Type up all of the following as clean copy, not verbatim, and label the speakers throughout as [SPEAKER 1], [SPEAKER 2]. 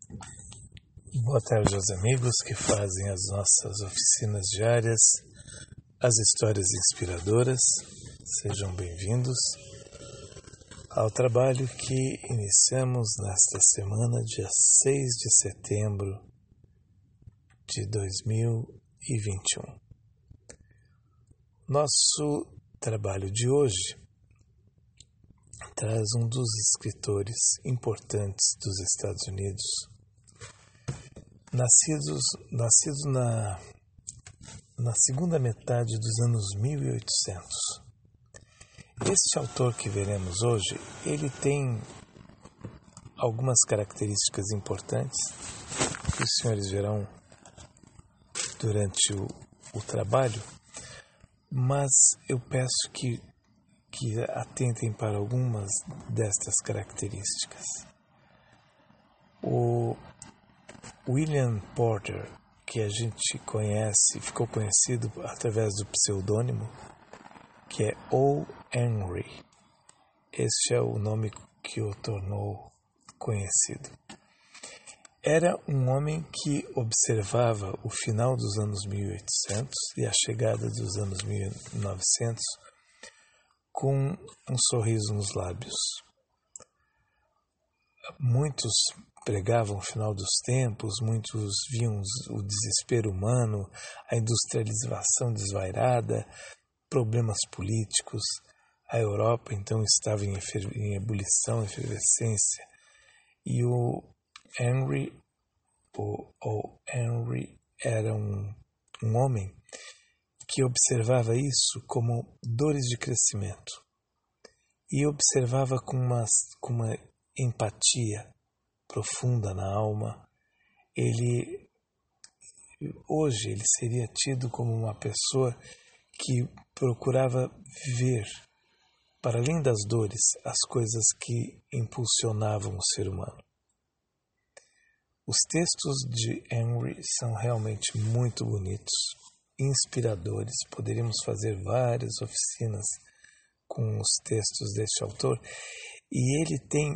[SPEAKER 1] Boa tarde aos amigos que fazem as nossas oficinas diárias, as histórias inspiradoras. Sejam bem-vindos ao trabalho que iniciamos nesta semana, dia 6 de setembro de 2021. Nosso trabalho de hoje traz um dos escritores importantes dos Estados Unidos, nascido na segunda metade dos anos 1800. Este autor que veremos hoje, ele tem algumas características importantes que os senhores verão durante o trabalho, mas eu peço que atentem para algumas destas características. O William Porter, que a gente conhece, ficou conhecido através do pseudônimo, que é O. Henry. Este é o nome que o tornou conhecido. Era um homem que observava o final dos anos 1800 e a chegada dos anos 1900 com um sorriso nos lábios. Muitos pregavam o final dos tempos, muitos viam o desespero humano, a industrialização desvairada, problemas políticos. A Europa, então, estava em ebulição, efervescência. E o Henry era um homem que observava isso como dores de crescimento. E observava com uma empatia profunda na alma. Hoje ele seria tido como uma pessoa que procurava ver, para além das dores, as coisas que impulsionavam o ser humano. Os textos de Henry são realmente muito bonitos, inspiradores. Poderíamos fazer várias oficinas com os textos deste autor. E ele tem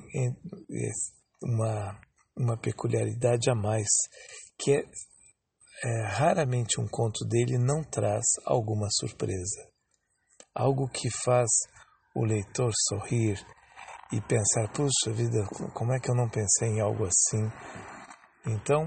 [SPEAKER 1] uma peculiaridade a mais, que raramente um conto dele não traz alguma surpresa. Algo que faz o leitor sorrir e pensar, puxa vida, como é que eu não pensei em algo assim? Então,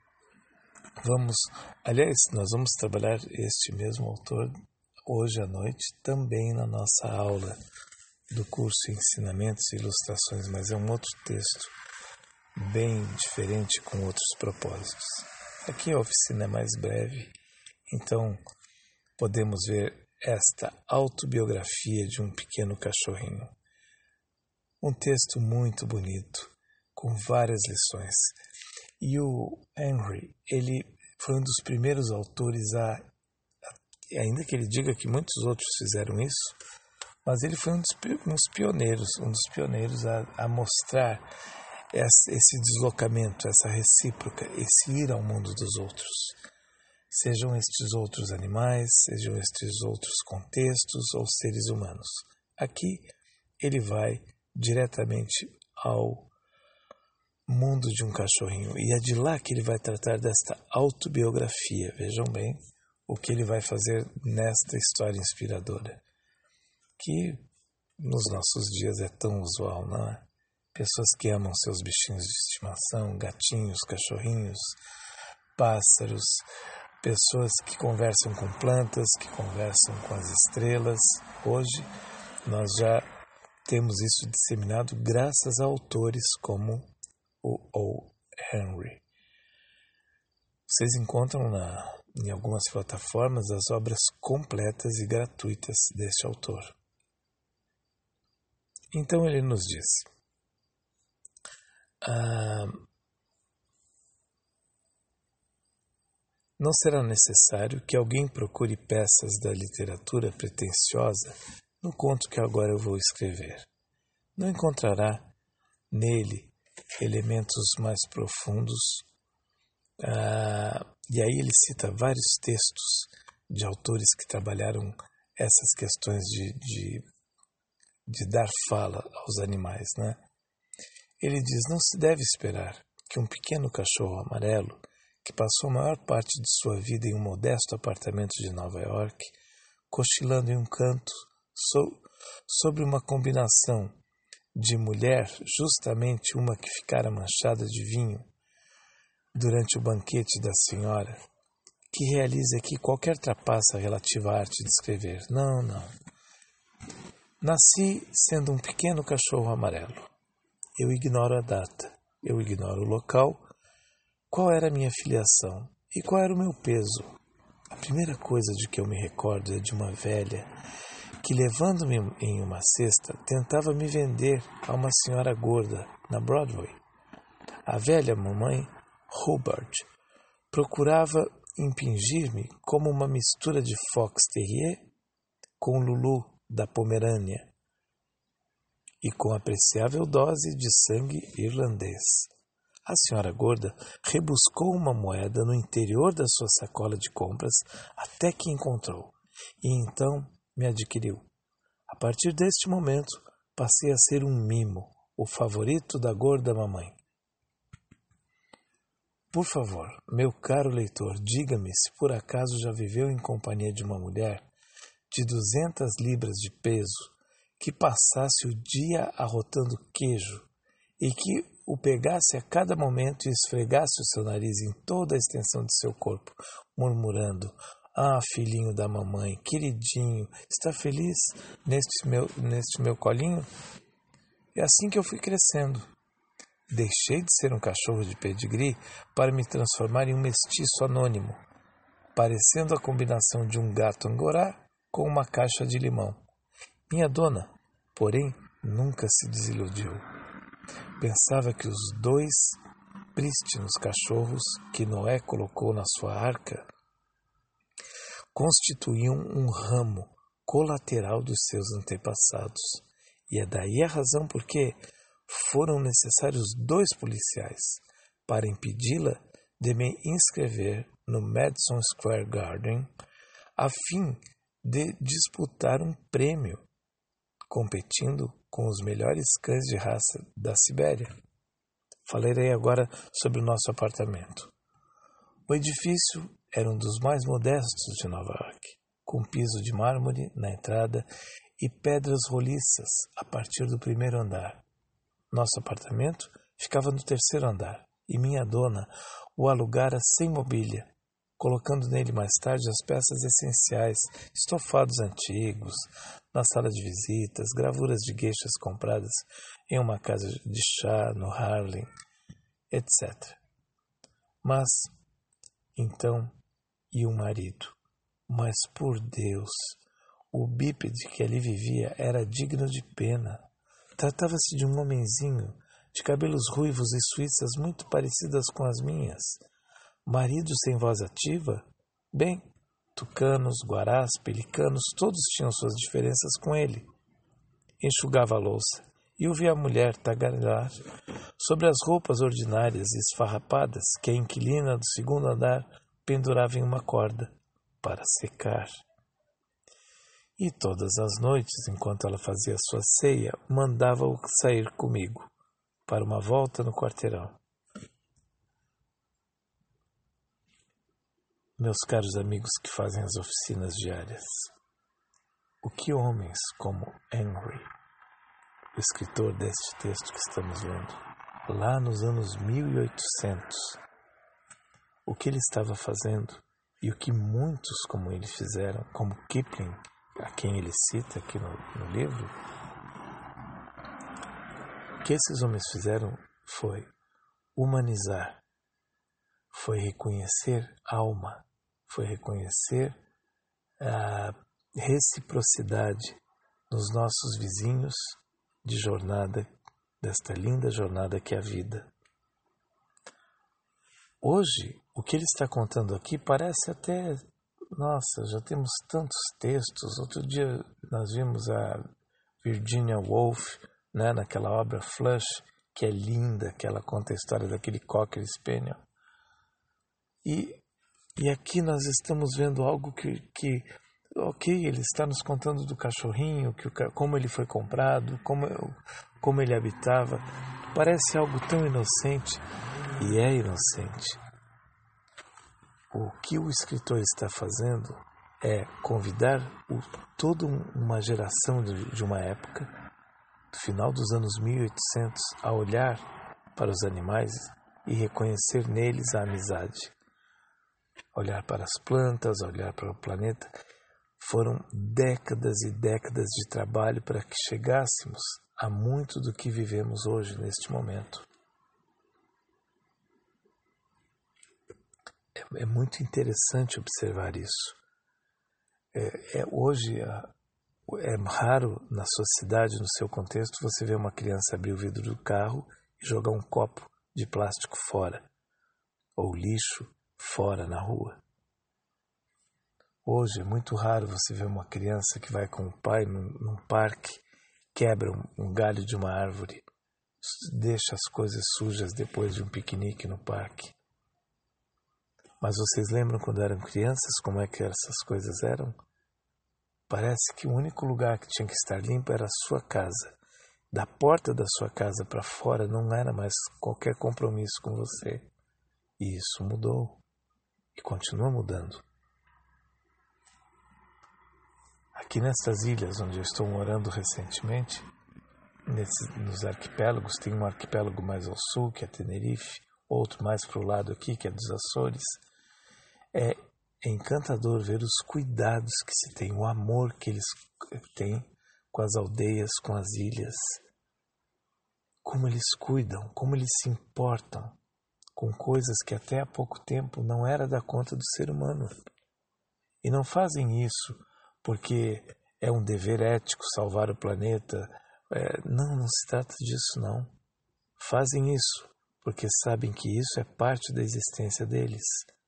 [SPEAKER 1] nós vamos trabalhar este mesmo autor hoje à noite, também na nossa aula do curso Ensinamentos e Ilustrações, mas é um outro texto bem diferente, com outros propósitos. Aqui a oficina é mais breve, então podemos ver esta autobiografia de um pequeno cachorrinho. Um texto muito bonito, com várias lições. E o Henry, ele foi um dos primeiros autores ainda que ele diga que muitos outros fizeram isso, mas ele foi um dos pioneiros a mostrar esse deslocamento, essa recíproca, esse ir ao mundo dos outros. Sejam estes outros animais, sejam estes outros contextos ou seres humanos. Aqui ele vai diretamente ao mundo de um cachorrinho. E é de lá que ele vai tratar desta autobiografia. Vejam bem o que ele vai fazer nesta história inspiradora, que nos nossos dias é tão usual, não é? Pessoas que amam seus bichinhos de estimação, gatinhos, cachorrinhos, pássaros, pessoas que conversam com plantas, que conversam com as estrelas. Hoje nós já temos isso disseminado graças a autores como o Henry. Vocês encontram em algumas plataformas as obras completas e gratuitas deste autor. Então ele nos diz: não será necessário que alguém procure peças da literatura pretensiosa no conto que agora eu vou escrever. Não encontrará nele elementos mais profundos. E aí ele cita vários textos de autores que trabalharam essas questões de dar fala aos animais, né? Ele diz: não se deve esperar que um pequeno cachorro amarelo, que passou a maior parte de sua vida em um modesto apartamento de Nova York, cochilando em um canto sobre uma combinação de mulher, justamente uma que ficara manchada de vinho durante o banquete da senhora, que realize aqui qualquer trapaça relativa à arte de escrever. Não. Nasci sendo um pequeno cachorro amarelo. Eu ignoro a data, eu ignoro o local, qual era a minha filiação e qual era o meu peso. A primeira coisa de que eu me recordo é de uma velha que, levando-me em uma cesta, tentava me vender a uma senhora gorda na Broadway. A velha mamãe, Hubbard, procurava impingir-me como uma mistura de Fox Terrier com Lulu da Pomerânia e com apreciável dose de sangue irlandês. A senhora gorda rebuscou uma moeda no interior da sua sacola de compras até que encontrou, e então me adquiriu. A partir deste momento, passei a ser um mimo, o favorito da gorda mamãe. Por favor, meu caro leitor, diga-me se por acaso já viveu em companhia de uma mulher de 200 libras de peso que passasse o dia arrotando queijo e que o pegasse a cada momento e esfregasse o seu nariz em toda a extensão de seu corpo, murmurando: "Ah, filhinho da mamãe, queridinho, está feliz neste meu colinho?" É assim que eu fui crescendo. Deixei de ser um cachorro de pedigree para me transformar em um mestiço anônimo, parecendo a combinação de um gato angorá com uma caixa de limão. Minha dona, porém, nunca se desiludiu. Pensava que os 2 prístinos cachorros que Noé colocou na sua arca constituíam um ramo colateral dos seus antepassados. E é daí a razão por que foram necessários 2 policiais para impedi-la de me inscrever no Madison Square Garden a fim de disputar um prêmio, competindo com os melhores cães de raça da Sibéria. Falarei agora sobre o nosso apartamento. O edifício era um dos mais modestos de Nova York, com piso de mármore na entrada e pedras roliças a partir do 1º andar. Nosso apartamento ficava no 3º andar e minha dona o alugara sem mobília, colocando nele mais tarde as peças essenciais, estofados antigos, na sala de visitas, gravuras de gueixas compradas em uma casa de chá no Harlem, etc. Mas, então, e o marido? Mas, por Deus, o bípede que ali vivia era digno de pena. Tratava-se de um homenzinho de cabelos ruivos e suíças muito parecidas com as minhas. Marido sem voz ativa? Bem, tucanos, guarás, pelicanos, todos tinham suas diferenças com ele. Enxugava a louça e ouvia a mulher tagarelar sobre as roupas ordinárias e esfarrapadas que a inquilina do 2º andar pendurava em uma corda para secar. E todas as noites, enquanto ela fazia sua ceia, mandava-o sair comigo para uma volta no quarteirão. Meus caros amigos que fazem as oficinas diárias, o que homens como Henry, o escritor deste texto que estamos lendo, lá nos anos 1800, o que ele estava fazendo e o que muitos como ele fizeram, como Kipling, a quem ele cita aqui no livro, o que esses homens fizeram foi humanizar, foi reconhecer alma, foi reconhecer a reciprocidade nos nossos vizinhos de jornada, desta linda jornada que é a vida. Hoje, o que ele está contando aqui parece até... Nossa, já temos tantos textos. Outro dia nós vimos a Virginia Woolf, né, naquela obra Flush, que é linda, que ela conta a história daquele Cocker Spaniel. E aqui nós estamos vendo algo que ok, ele está nos contando do cachorrinho, como ele foi comprado, como ele habitava. Parece algo tão inocente, e é inocente. O que o escritor está fazendo é convidar toda uma geração de uma época, do final dos anos 1800, a olhar para os animais e reconhecer neles a amizade. Olhar para as plantas, olhar para o planeta. Foram décadas e décadas de trabalho para que chegássemos a muito do que vivemos hoje, neste momento. É muito interessante observar isso. Hoje é raro na sociedade, no seu contexto, você ver uma criança abrir o vidro do carro e jogar um copo de plástico fora, ou lixo fora na rua. Hoje é muito raro você ver uma criança que vai com o pai num parque, quebra um galho de uma árvore, deixa as coisas sujas depois de um piquenique no parque. Mas vocês lembram quando eram crianças como é que essas coisas eram? Parece que o único lugar que tinha que estar limpo era a sua casa. Da porta da sua casa para fora não era mais qualquer compromisso com você. E isso mudou. E continua mudando. Aqui nestas ilhas onde eu estou morando recentemente, nos arquipélagos, tem um arquipélago mais ao sul, que é Tenerife, outro mais para o lado aqui, que é dos Açores. É encantador ver os cuidados que se tem, o amor que eles têm com as aldeias, com as ilhas. Como eles cuidam, como eles se importam com coisas que até há pouco tempo não era da conta do ser humano. E não fazem isso porque é um dever ético salvar o planeta. Não se trata disso, não. Fazem isso porque sabem que isso é parte da existência deles.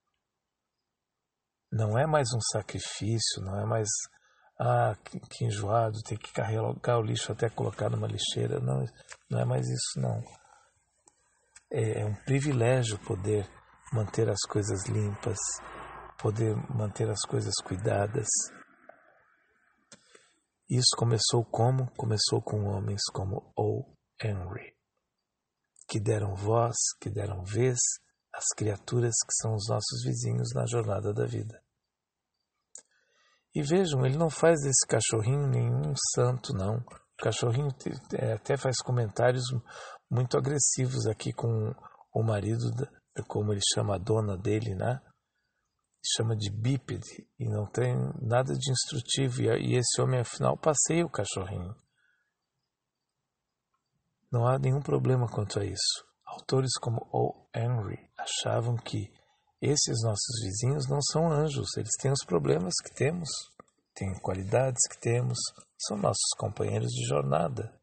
[SPEAKER 1] Não é mais um sacrifício, não é mais, que enjoado, ter que carregar o lixo até colocar numa lixeira. Não é mais isso, não. É um privilégio poder manter as coisas limpas, poder manter as coisas cuidadas. Isso começou como? Começou com homens como O. Henry, que deram voz, que deram vez às criaturas que são os nossos vizinhos na jornada da vida. E vejam, ele não faz desse cachorrinho nenhum santo, não. O cachorrinho até faz comentários muito agressivos aqui com o marido, como ele chama a dona dele, né? Chama de bípede, e não tem nada de instrutivo. E esse homem, afinal, passeia o cachorrinho. Não há nenhum problema quanto a isso. Autores como O. Henry achavam que esses nossos vizinhos não são anjos, eles têm os problemas que temos, têm qualidades que temos, são nossos companheiros de jornada.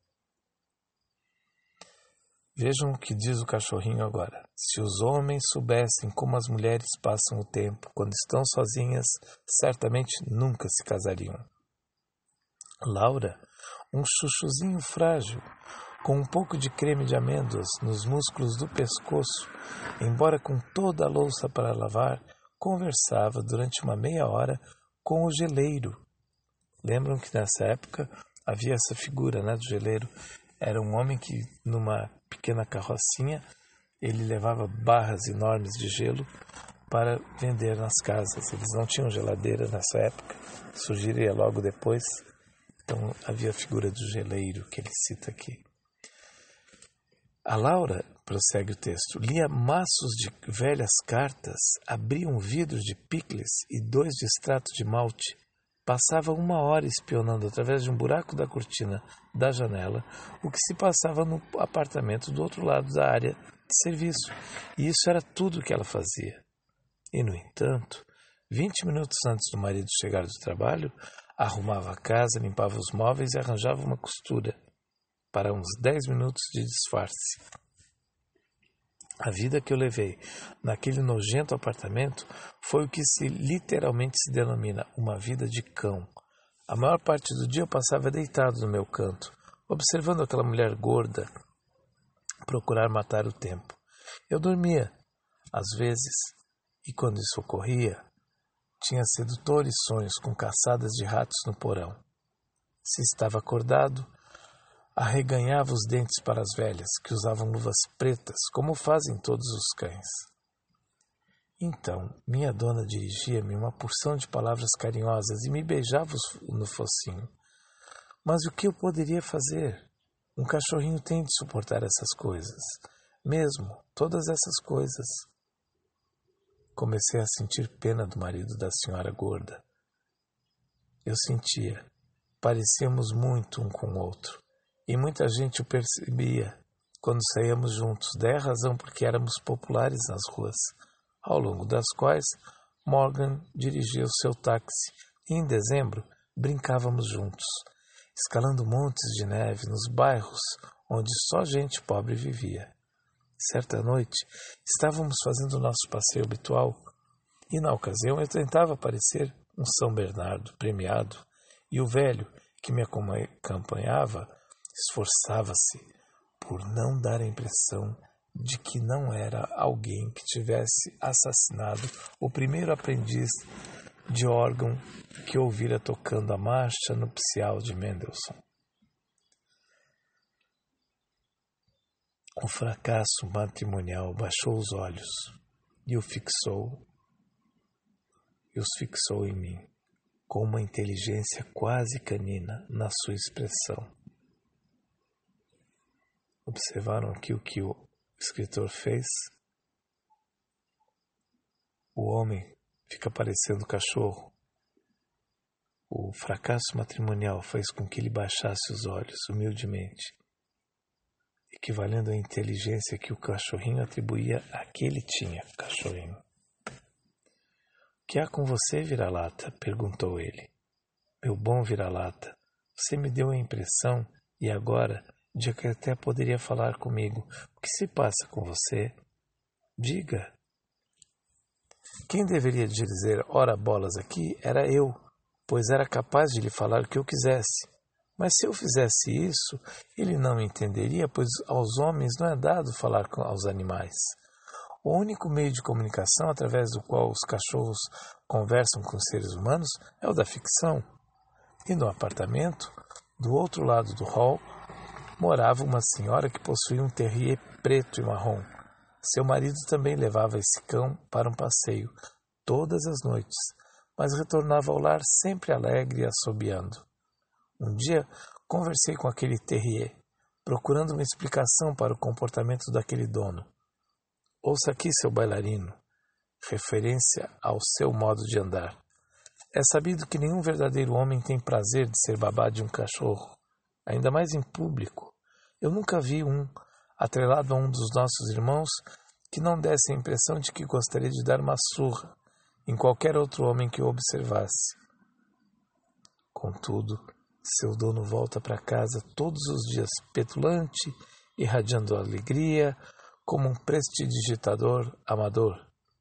[SPEAKER 1] Vejam o que diz o cachorrinho agora. Se os homens soubessem como as mulheres passam o tempo quando estão sozinhas, certamente nunca se casariam. Laura, um chuchuzinho frágil, com um pouco de creme de amêndoas nos músculos do pescoço, embora com toda a louça para lavar, conversava durante uma meia hora com o geleiro. Lembram que nessa época havia essa figura, né, do geleiro? Era um homem que, numa pequena carrocinha, ele levava barras enormes de gelo para vender nas casas. Eles não tinham geladeira nessa época, surgiria logo depois. Então havia a figura do geleiro que ele cita aqui. A Laura, prossegue o texto, lia maços de velhas cartas, abria um vidro de picles e 2 de extrato de malte. Passava uma hora espionando através de um buraco da cortina da janela o que se passava no apartamento do outro lado da área de serviço. E isso era tudo o que ela fazia. E, no entanto, 20 minutos antes do marido chegar do trabalho, arrumava a casa, limpava os móveis e arranjava uma costura para uns 10 minutos de disfarce. A vida que eu levei naquele nojento apartamento foi o que literalmente se denomina uma vida de cão. A maior parte do dia eu passava deitado no meu canto, observando aquela mulher gorda procurar matar o tempo. Eu dormia, às vezes, e quando isso ocorria, tinha sedutores sonhos com caçadas de ratos no porão. Se estava acordado, arreganhava os dentes para as velhas, que usavam luvas pretas, como fazem todos os cães. Então, minha dona dirigia-me uma porção de palavras carinhosas e me beijava no focinho. Mas o que eu poderia fazer? Um cachorrinho tem de suportar essas coisas. Mesmo, todas essas coisas. Comecei a sentir pena do marido da senhora gorda. Eu sentia. Parecíamos muito um com o outro. E muita gente o percebia quando saíamos juntos. Daí a razão porque éramos populares nas ruas, ao longo das quais Morgan dirigia o seu táxi. E em dezembro brincávamos juntos, escalando montes de neve nos bairros onde só gente pobre vivia. Certa noite, estávamos fazendo o nosso passeio habitual e, na ocasião, eu tentava parecer um São Bernardo premiado e o velho, que me acompanhava, esforçava-se por não dar a impressão de que não era alguém que tivesse assassinado o primeiro aprendiz de órgão que ouvira tocando a marcha nupcial de Mendelssohn. O fracasso matrimonial baixou os olhos e os fixou em mim, com uma inteligência quase canina na sua expressão. Observaram aqui o que o escritor fez? O homem fica parecendo cachorro. O fracasso matrimonial fez com que ele baixasse os olhos humildemente, equivalendo à inteligência que o cachorrinho atribuía a que ele tinha, cachorrinho. O que há com você, vira-lata? Perguntou ele. Meu bom vira-lata, você me deu a impressão, e agora, de que até poderia falar comigo. O que se passa com você? Diga. Quem deveria dizer ora bolas aqui era eu, pois era capaz de lhe falar o que eu quisesse. Mas se eu fizesse isso, ele não me entenderia, pois aos homens não é dado falar aos animais. O único meio de comunicação através do qual os cachorros conversam com os seres humanos é o da ficção. E no apartamento, do outro lado do hall, morava uma senhora que possuía um terrier preto e marrom. Seu marido também levava esse cão para um passeio, todas as noites, mas retornava ao lar sempre alegre e assobiando. Um dia, conversei com aquele terrier, procurando uma explicação para o comportamento daquele dono. Ouça aqui, seu bailarino, referência ao seu modo de andar. É sabido que nenhum verdadeiro homem tem prazer de ser babá de um cachorro, ainda mais em público. Eu nunca vi um, atrelado a um dos nossos irmãos, que não desse a impressão de que gostaria de dar uma surra em qualquer outro homem que o observasse. Contudo, seu dono volta para casa todos os dias petulante, irradiando alegria, como um prestidigitador amador.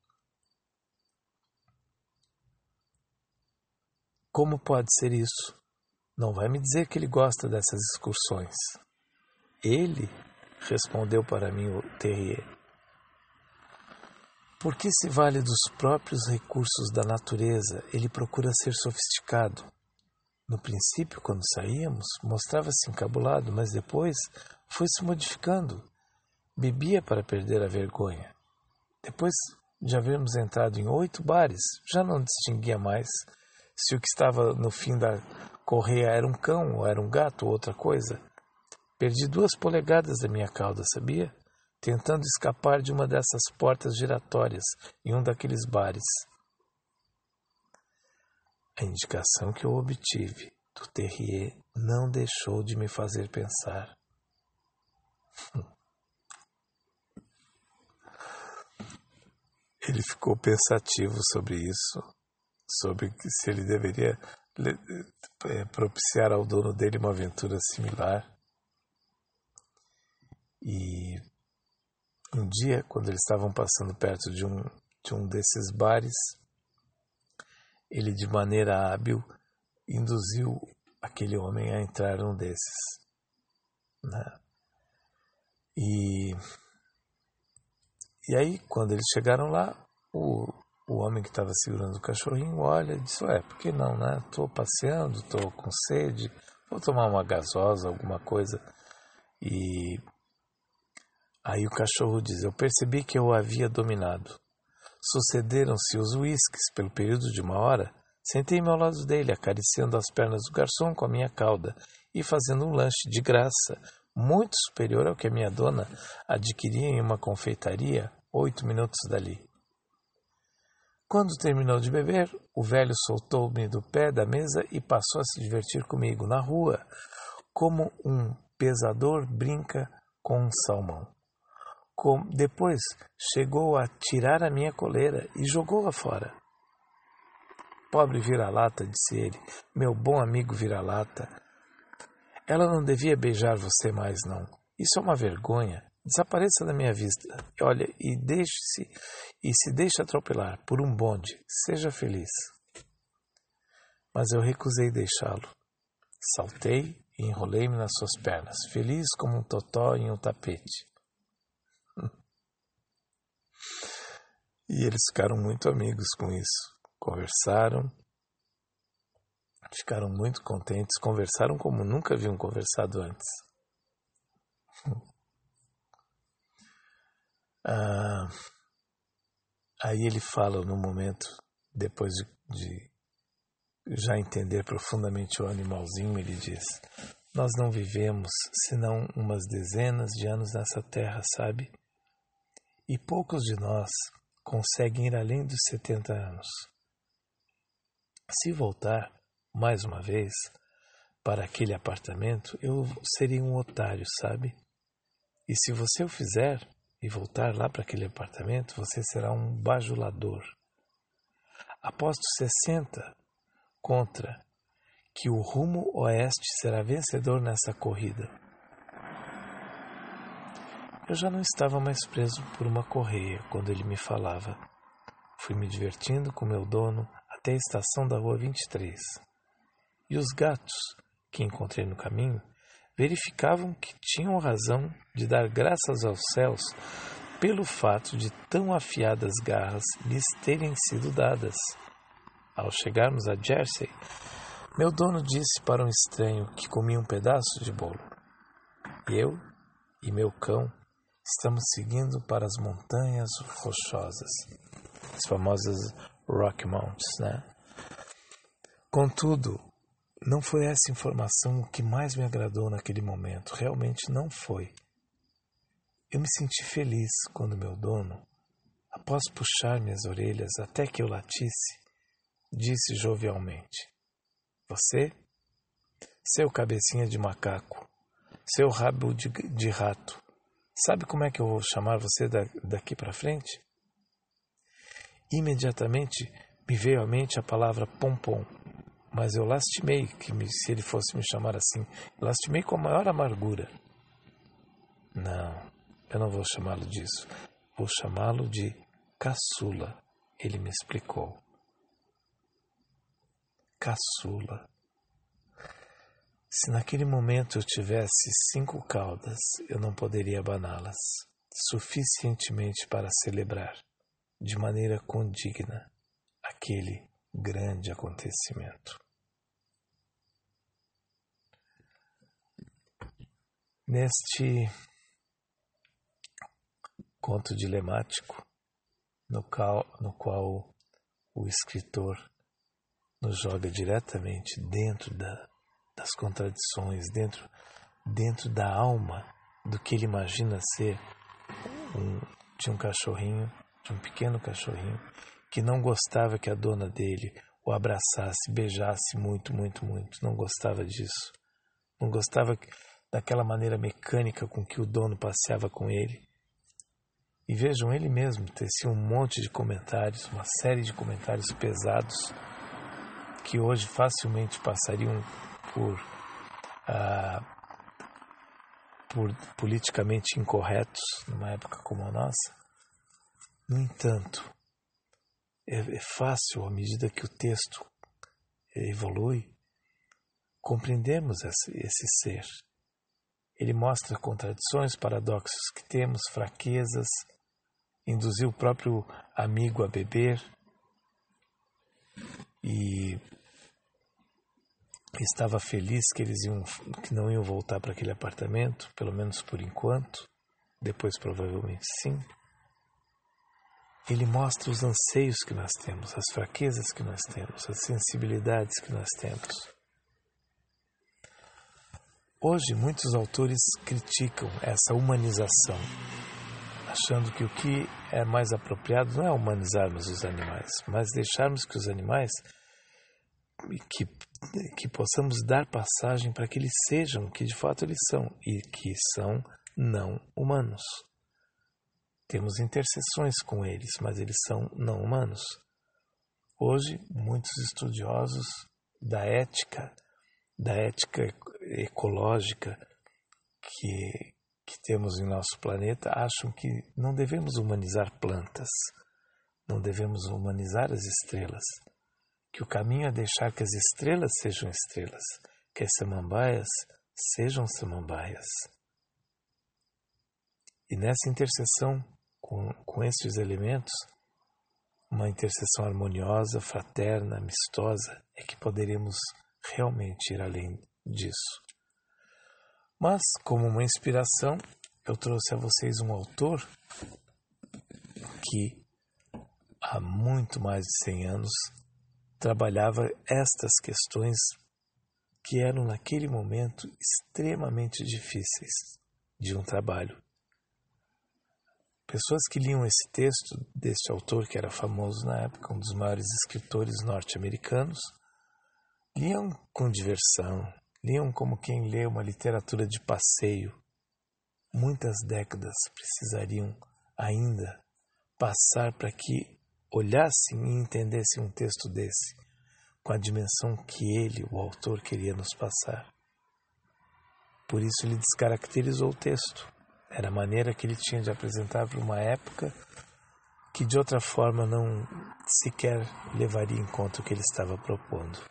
[SPEAKER 1] Como pode ser isso? Não vai me dizer que ele gosta dessas excursões. Ele, respondeu para mim o terrier. Porque se vale dos próprios recursos da natureza, ele procura ser sofisticado. No princípio, quando saíamos, mostrava-se encabulado, mas depois foi se modificando. Bebia para perder a vergonha. Depois de havermos entrado em 8 bares, já não distinguia mais se o que estava no fim da correia era um cão, ou era um gato, ou outra coisa. Perdi 2 polegadas da minha cauda, sabia? Tentando escapar de uma dessas portas giratórias em um daqueles bares. A indicação que eu obtive do terrier não deixou de me fazer pensar. Ele ficou pensativo sobre isso, sobre se ele deveria propiciar ao dono dele uma aventura similar. E um dia, quando eles estavam passando perto de um desses bares, ele, de maneira hábil, induziu aquele homem a entrar num desses, né? E aí, quando eles chegaram lá, o homem que estava segurando o cachorrinho olha e diz, por que não, né? Estou passeando, estou com sede, vou tomar uma gasosa, alguma coisa. E aí o cachorro diz: eu percebi que eu o havia dominado. Sucederam-se os uísques pelo período de 1 hora. Sentei-me ao lado dele, acariciando as pernas do garçom com a minha cauda e fazendo um lanche de graça, muito superior ao que a minha dona adquiria em uma confeitaria 8 minutos dali. Quando terminou de beber, o velho soltou-me do pé da mesa e passou a se divertir comigo na rua, como um pesador brinca com um salmão. Depois chegou a tirar a minha coleira e jogou-a fora. Pobre vira-lata, disse ele, meu bom amigo vira-lata. Ela não devia beijar você mais, não. Isso é uma vergonha. Desapareça da minha vista. Olha, e se deixe atropelar por um bonde. Seja feliz. Mas eu recusei deixá-lo. Saltei e enrolei-me nas suas pernas, feliz como um totó em um tapete. E eles ficaram muito amigos com isso. Conversaram, ficaram muito contentes, conversaram como nunca haviam conversado antes. Aí ele fala no momento, depois de já entender profundamente o animalzinho, ele diz: nós não vivemos senão umas dezenas de anos nessa terra, sabe? E poucos de nós conseguem ir além dos 70 anos. Se voltar, mais uma vez, para aquele apartamento, eu seria um otário, sabe? E se você o fizer e voltar lá para aquele apartamento, você será um bajulador. Aposto 60 contra que o rumo oeste será vencedor nessa corrida. Eu já não estava mais preso por uma correia quando ele me falava. Fui me divertindo com meu dono até a estação da rua 23. E os gatos que encontrei no caminho verificavam que tinham razão de dar graças aos céus pelo fato de tão afiadas garras lhes terem sido dadas. Ao chegarmos a Jersey, meu dono disse para um estranho que comia um pedaço de bolo: eu e meu cão estamos seguindo para as montanhas rochosas, as famosas Rocky Mountains, né? Contudo, não foi essa informação o que mais me agradou naquele momento. Realmente não foi. Eu me senti feliz quando meu dono, após puxar minhas orelhas até que eu latisse, disse jovialmente: você, seu cabecinha de macaco, seu rabo de rato, sabe como é que eu vou chamar você daqui para frente? Imediatamente me veio à mente a palavra pompom, mas eu lastimei se ele fosse me chamar assim. Lastimei com a maior amargura. Não, eu não vou chamá-lo disso. Vou chamá-lo de caçula, ele me explicou. Caçula. Se naquele momento eu tivesse 5 caudas, eu não poderia abaná-las suficientemente para celebrar, de maneira condigna, aquele grande acontecimento. Neste conto dilemático, no qual o escritor nos joga diretamente dentro das contradições, dentro da alma do que ele imagina ser de um cachorrinho, de um pequeno cachorrinho, que não gostava que a dona dele o abraçasse, beijasse muito, muito, muito. Não gostava disso. Não gostava daquela maneira mecânica com que o dono passeava com ele. E vejam, ele mesmo tecia um monte de comentários, uma série de comentários pesados, que hoje facilmente passariam por politicamente incorretos, numa época como a nossa. No entanto, é fácil, à medida que o texto evolui, compreendermos esse ser. Ele mostra contradições, paradoxos que temos, fraquezas, induziu o próprio amigo a beber e estava feliz que não iam voltar para aquele apartamento, pelo menos por enquanto, depois provavelmente sim. Ele mostra os anseios que nós temos, as fraquezas que nós temos, as sensibilidades que nós temos. Hoje, muitos autores criticam essa humanização, achando que o que é mais apropriado não é humanizarmos os animais, mas deixarmos que os animais, que possamos dar passagem para que eles sejam o que de fato eles são, e que são não humanos. Temos interseções com eles, mas eles são não humanos. Hoje, muitos estudiosos da ética ecológica que temos em nosso planeta acham que não devemos humanizar plantas, não devemos humanizar as estrelas, que o caminho é deixar que as estrelas sejam estrelas, que as samambaias sejam samambaias. E nessa interseção com estes elementos, uma interseção harmoniosa, fraterna, amistosa, é que poderemos realmente ir além disso. Mas, como uma inspiração, eu trouxe a vocês um autor que há muito mais de 100 anos trabalhava estas questões que eram naquele momento extremamente difíceis de um trabalho. Pessoas que liam esse texto deste autor, que era famoso na época, um dos maiores escritores norte-americanos, liam com diversão, liam como quem lê uma literatura de passeio. Muitas décadas precisariam ainda passar para que olhassem e entendessem um texto desse, com a dimensão que ele, o autor, queria nos passar. Por isso ele descaracterizou o texto. Era a maneira que ele tinha de apresentar para uma época que de outra forma não sequer levaria em conta o que ele estava propondo.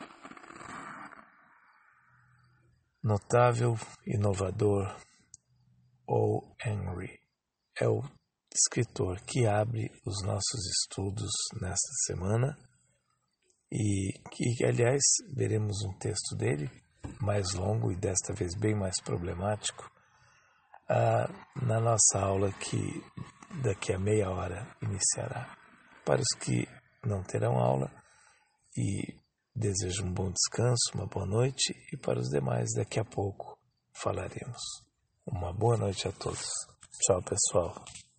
[SPEAKER 1] Notável, inovador, O. Henry é o escritor que abre os nossos estudos nesta semana e que, aliás, veremos um texto dele mais longo e desta vez bem mais problemático na nossa aula que daqui a meia hora iniciará. Para os que não terão aula, e desejo um bom descanso, uma boa noite, e para os demais daqui a pouco falaremos. Uma boa noite a todos. Tchau, pessoal.